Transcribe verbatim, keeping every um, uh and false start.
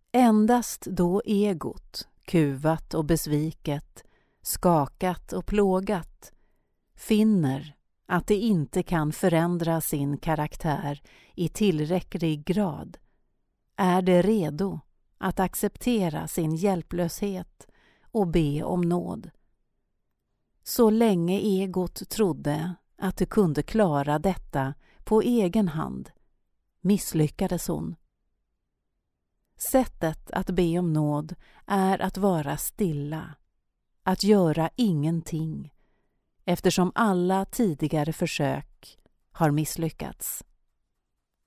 Endast då egot, kuvat och besviket, skakat och plågat, finner att det inte kan förändra sin karaktär i tillräcklig grad, är det redo att acceptera sin hjälplöshet och be om nåd. Så länge egot trodde att det kunde klara detta på egen hand, misslyckades hon. Sättet att be om nåd är att vara stilla, att göra ingenting, eftersom alla tidigare försök har misslyckats.